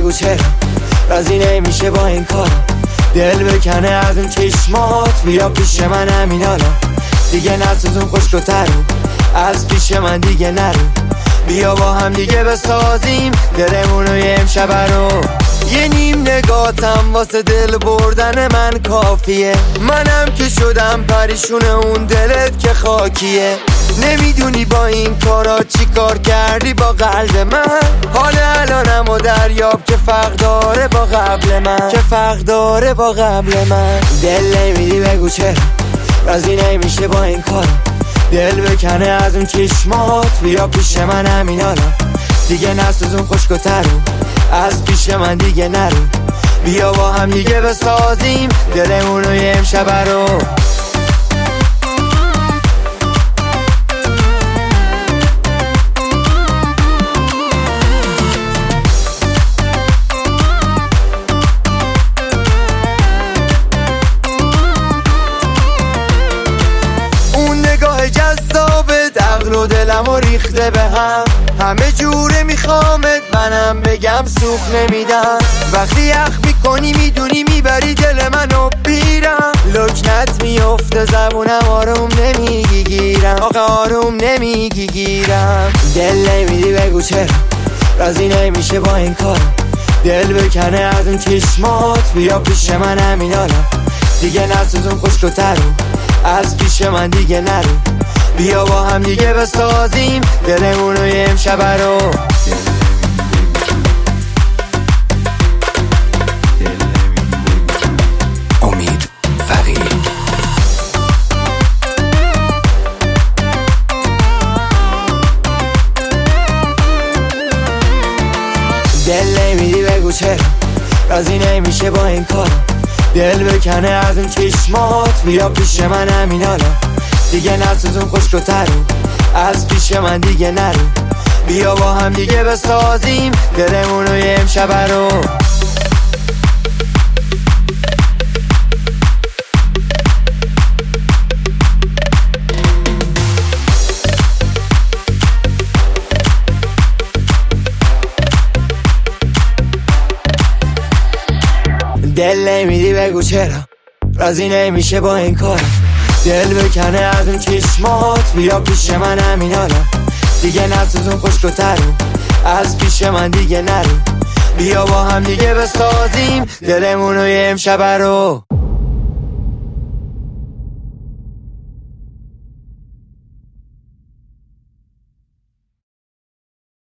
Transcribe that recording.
بگو چرا راضی نمیشه با این کار، دل بکنه از اون چشمات، بیا پیش من همین حالا، دیگه نسوزون خشک‌تر رو از پیش من دیگه نرو، بیا با هم دیگه بسازیم دلمونو یه امشب رو. یه نیم نگاتم واسه دل بردن من کافیه، منم که شدم پریشون اون دلت که خاکیه، نمیدونی با این کارا چی کار کردی با قلب من، حال الانم و دریاب که فرق داره با قبل من، که فرق داره با قبل من. دل نمیدی بگو چرا راضی نمیشه با این کار، دل بکنه از اون چشمات، بیا پیش من همین حالا، دیگه نسوزون خشک‌تر رو از پیش من دیگه نرو، بیا با هم دیگه بسازیم دلمونو یه امشب رو. جذابت عقل و دلم و ریخته به هم، همه جوره میخوامت منم بگم سوخ نمیدم، وقتی یخ میکنی میدونی میبری دل منو بیرم، لکنت میفته زبونم آروم نمیگی گیرم، آقا آروم نمیگی گیرم. دل نمیدی بگو چرا راضی نمیشه با این کار، دل بکنه از اون چشمات، بیا پیش من همین حالا، دیگه نسوزون خشک‌تر رو از پیش من دیگه نرو، بیا با هم دیگه بسازیم دلمونو یه امشب رو. امید فقیه. دل نمیدی بگو چرا راضی نمیشه با این کار، دل بکنه از اون چشمات، بیا پیش من همین حالا، دیگه نسوزون خشک‌تر رو از پیش من دیگه نرو، بیا با هم دیگه بسازیم دلمونو یه امشب رو. دل نمیدی بگو چرا راضی نمیشه با این کار، دل بکنه از اون چشمات، بیا پیش من همین حالا، دیگه نسوزون خشک‌تر رو از پیش من دیگه نرو، بیا با هم دیگه بسازیم دلمونو یه امشب رو.